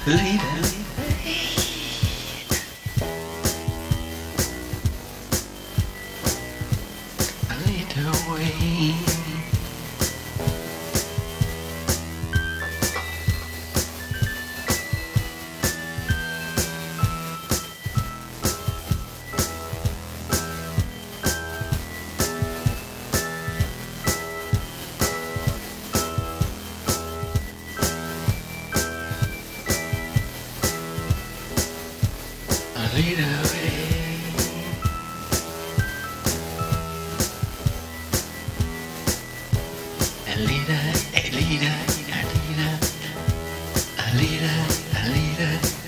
Leader, lead the way. Lead the way. A leader, a leader, a leader, a leader, a leader.